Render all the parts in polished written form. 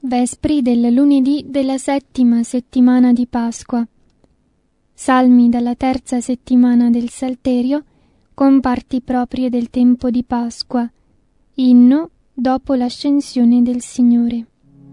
Vespri del lunedì della 7ª settimana di Pasqua. Salmi dalla 3ª settimana del Salterio, con parti proprie del tempo di Pasqua. Inno dopo l'ascensione del Signore.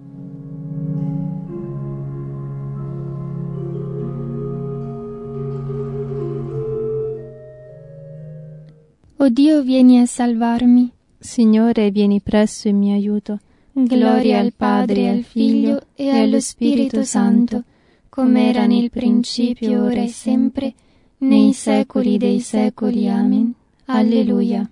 O Dio, vieni a salvarmi. Signore, vieni presto in mio aiuto. Gloria al Padre, al Figlio e allo Spirito Santo, come era nel principio, ora e sempre, nei secoli dei secoli. Amen. Alleluia.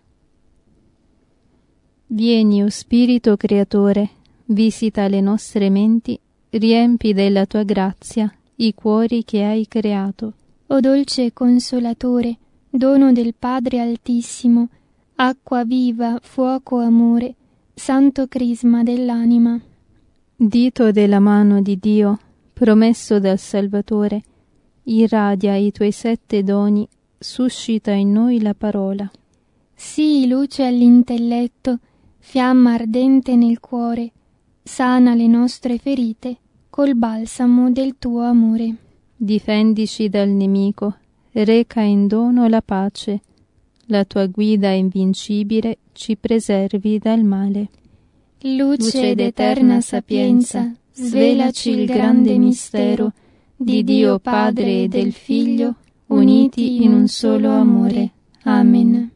Vieni, o Spirito Creatore, visita le nostre menti, riempi della tua grazia i cuori che hai creato. O dolce Consolatore, dono del Padre Altissimo, acqua viva, fuoco amore, santo crisma dell'anima. Dito della mano di Dio, promesso dal Salvatore, irradia i tuoi 7 doni, suscita in noi la parola. Sii luce all'intelletto, fiamma ardente nel cuore, sana le nostre ferite col balsamo del tuo amore. Difendici dal nemico, reca in dono la pace, la tua guida invincibile ci preservi dal male. Luce ed eterna sapienza, svelaci il grande mistero di Dio Padre e del Figlio, uniti in un solo amore. Amen.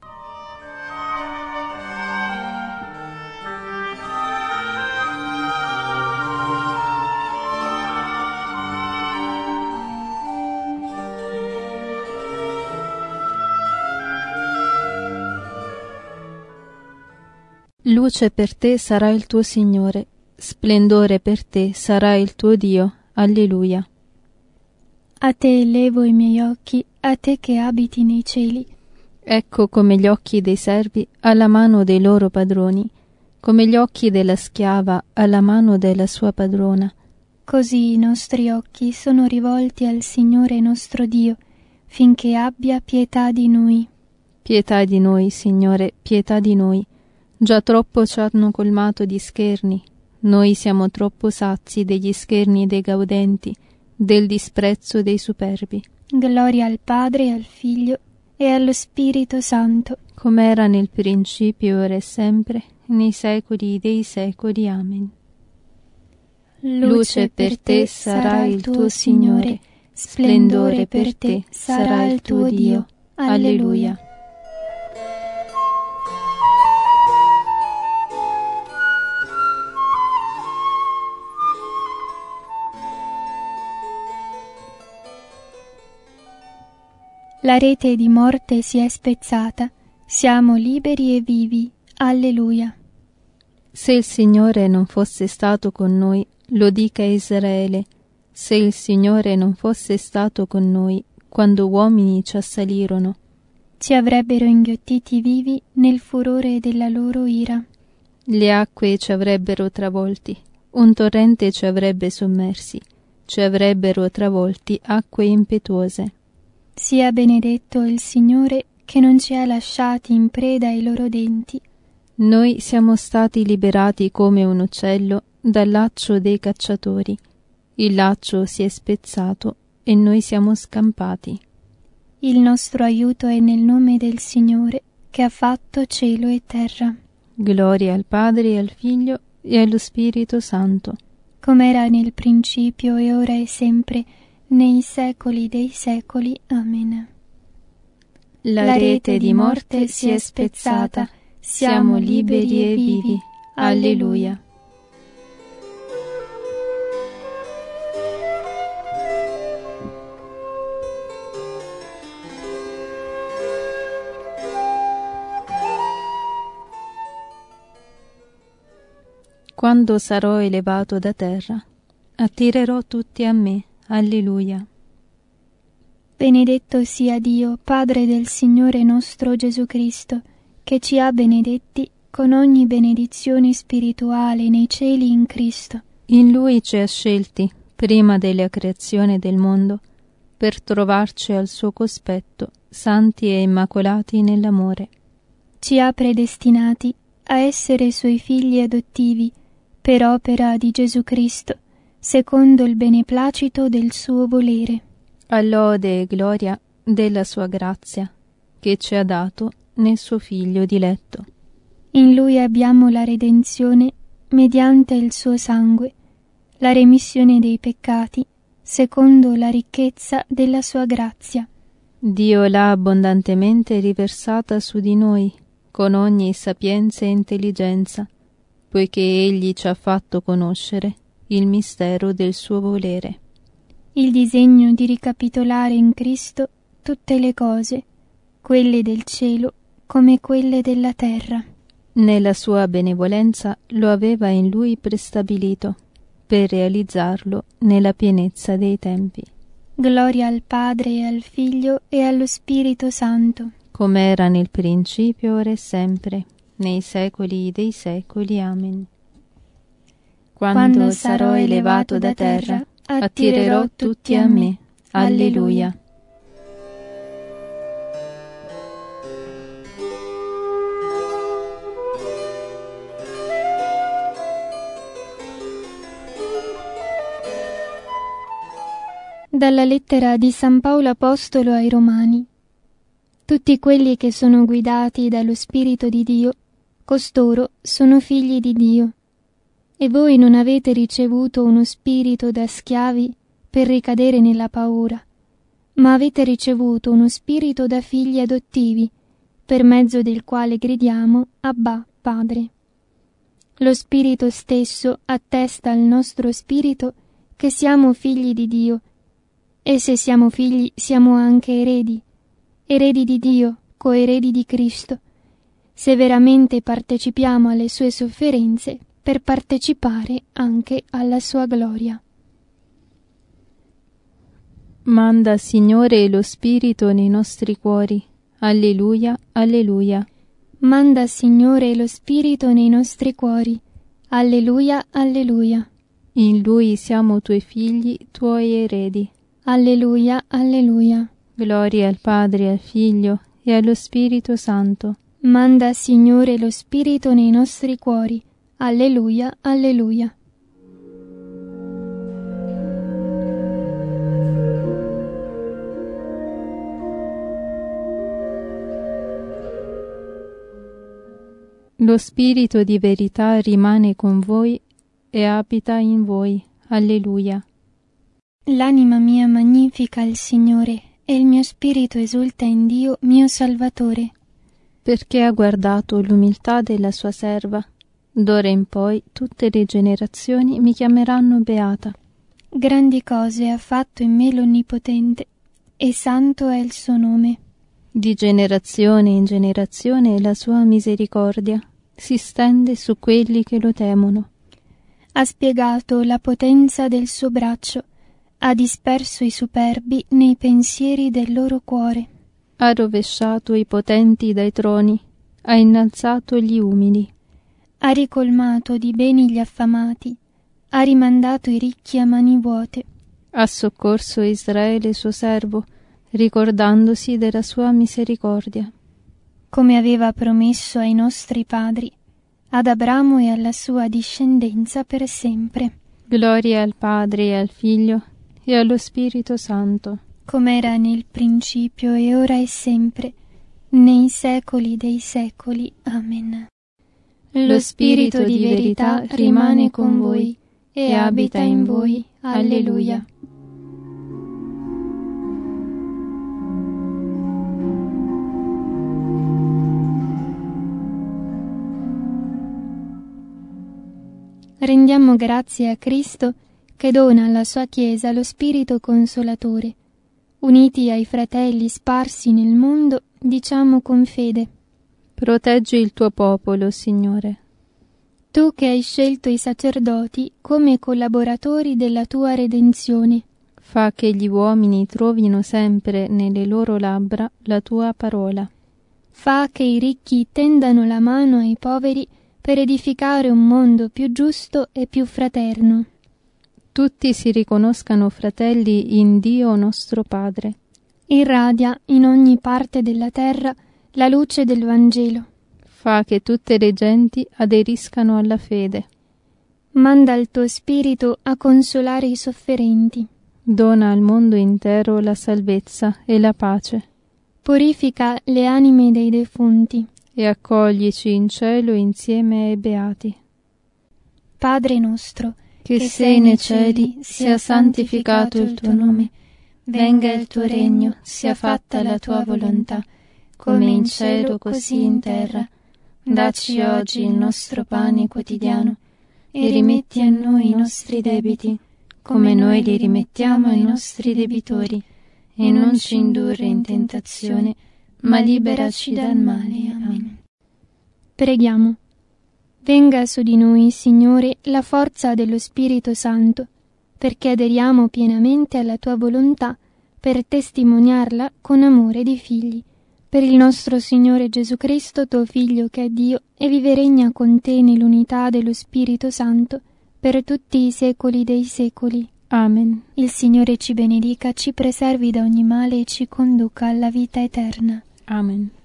Luce per te sarà il tuo Signore, splendore per te sarà il tuo Dio. Alleluia. A te elevo i miei occhi, a te che abiti nei cieli. Ecco come gli occhi dei servi alla mano dei loro padroni, come gli occhi della schiava alla mano della sua padrona. Così i nostri occhi sono rivolti al Signore nostro Dio, finché abbia pietà di noi. Pietà di noi, Signore, pietà di noi. Già troppo ci hanno colmato di scherni. Noi siamo troppo sazi degli scherni dei gaudenti, del disprezzo dei superbi. Gloria al Padre, al Figlio e allo Spirito Santo, come era nel principio, ora e sempre, nei secoli dei secoli. Amen. Luce per te sarà il tuo Signore, splendore per te sarà il tuo Dio. Alleluia. La rete di morte si è spezzata, siamo liberi e vivi. Alleluia. Se il Signore non fosse stato con noi, lo dica Israele, se il Signore non fosse stato con noi, quando uomini ci assalirono, ci avrebbero inghiottiti vivi nel furore della loro ira. Le acque ci avrebbero travolti, un torrente ci avrebbe sommersi, ci avrebbero travolti acque impetuose. Sia benedetto il Signore che non ci ha lasciati in preda ai loro denti. Noi siamo stati liberati come un uccello dal laccio dei cacciatori. Il laccio si è spezzato e noi siamo scampati. Il nostro aiuto è nel nome del Signore che ha fatto cielo e terra. Gloria al Padre, al Figlio e allo Spirito Santo, come era nel principio e ora e sempre, nei secoli dei secoli. Amen. La rete di morte si è spezzata, siamo liberi e vivi. Alleluia. Quando sarò elevato da terra, attirerò tutti a me. Alleluia. Benedetto sia Dio, Padre del Signore nostro Gesù Cristo, che ci ha benedetti con ogni benedizione spirituale nei cieli in Cristo. In Lui ci ha scelti, prima della creazione del mondo, per trovarci al suo cospetto, santi e immacolati nell'amore. Ci ha predestinati a essere Suoi figli adottivi, per opera di Gesù Cristo, secondo il beneplacito del suo volere. All'ode e gloria della sua grazia, che ci ha dato nel suo Figlio diletto. In Lui abbiamo la redenzione mediante il suo sangue, la remissione dei peccati, secondo la ricchezza della sua grazia. Dio l'ha abbondantemente riversata su di noi, con ogni sapienza e intelligenza, poiché Egli ci ha fatto conoscere il mistero del suo volere. Il disegno di ricapitolare in Cristo tutte le cose, quelle del cielo come quelle della terra. Nella sua benevolenza lo aveva in Lui prestabilito, per realizzarlo nella pienezza dei tempi. Gloria al Padre e al Figlio e allo Spirito Santo, come era nel principio, ora e sempre, nei secoli dei secoli. Amen. Quando sarò elevato da terra, attirerò tutti a me. Alleluia. Dalla lettera di San Paolo Apostolo ai Romani. Tutti quelli che sono guidati dallo Spirito di Dio, costoro sono figli di Dio. E voi non avete ricevuto uno spirito da schiavi per ricadere nella paura, ma avete ricevuto uno spirito da figli adottivi, per mezzo del quale gridiamo Abba, Padre. Lo Spirito stesso attesta al nostro spirito che siamo figli di Dio, e se siamo figli siamo anche eredi di Dio, coeredi di Cristo, se veramente partecipiamo alle sue sofferenze per partecipare anche alla sua gloria. Manda, Signore, lo Spirito nei nostri cuori. Alleluia, alleluia. Manda, Signore, lo Spirito nei nostri cuori. Alleluia, alleluia. In Lui siamo tuoi figli, tuoi eredi. Alleluia, alleluia. Gloria al Padre, al Figlio e allo Spirito Santo. Manda, Signore, lo Spirito nei nostri cuori. Alleluia, alleluia. Lo Spirito di verità rimane con voi e abita in voi. Alleluia. L'anima mia magnifica il Signore, e il mio spirito esulta in Dio mio Salvatore, perché ha guardato l'umiltà della sua serva. D'ora in poi tutte le generazioni mi chiameranno beata. Grandi cose ha fatto in me l'Onnipotente, e santo è il suo nome. Di generazione in generazione la sua misericordia si stende su quelli che lo temono. Ha spiegato la potenza del suo braccio, ha disperso i superbi nei pensieri del loro cuore. Ha rovesciato i potenti dai troni, ha innalzato gli umili. Ha ricolmato di beni gli affamati, ha rimandato i ricchi a mani vuote. Ha soccorso Israele suo servo, ricordandosi della sua misericordia. Come aveva promesso ai nostri padri, ad Abramo e alla sua discendenza per sempre. Gloria al Padre e al Figlio e allo Spirito Santo, come era nel principio e ora e sempre, nei secoli dei secoli. Amen. Lo Spirito di verità rimane con voi e abita in voi. Alleluia. Rendiamo grazie a Cristo che dona alla sua Chiesa lo Spirito Consolatore. Uniti ai fratelli sparsi nel mondo, diciamo con fede: proteggi il tuo popolo, Signore. Tu che hai scelto i sacerdoti come collaboratori della tua redenzione, fa che gli uomini trovino sempre nelle loro labbra la tua parola. Fa che i ricchi tendano la mano ai poveri per edificare un mondo più giusto e più fraterno. Tutti si riconoscano fratelli in Dio nostro Padre. Irradia in ogni parte della terra la luce del Vangelo. Fa che tutte le genti aderiscano alla fede. Manda il tuo Spirito a consolare i sofferenti. Dona al mondo intero la salvezza e la pace. Purifica le anime dei defunti. E accoglici in cielo insieme ai beati. Padre nostro, che sei nei cieli, sia santificato il tuo nome. Venga il tuo regno, sia fatta la tua volontà, come in cielo così in terra. Dacci oggi il nostro pane quotidiano e rimetti a noi i nostri debiti, come noi li rimettiamo ai nostri debitori, e non ci indurre in tentazione, ma liberaci dal male. Amen. Preghiamo. Venga su di noi, Signore, la forza dello Spirito Santo, perché aderiamo pienamente alla tua volontà per testimoniarla con amore di figli. Per il nostro Signore Gesù Cristo, tuo Figlio, che è Dio, e vive e regna con te nell'unità dello Spirito Santo, per tutti i secoli dei secoli. Amen. Il Signore ci benedica, ci preservi da ogni male e ci conduca alla vita eterna. Amen.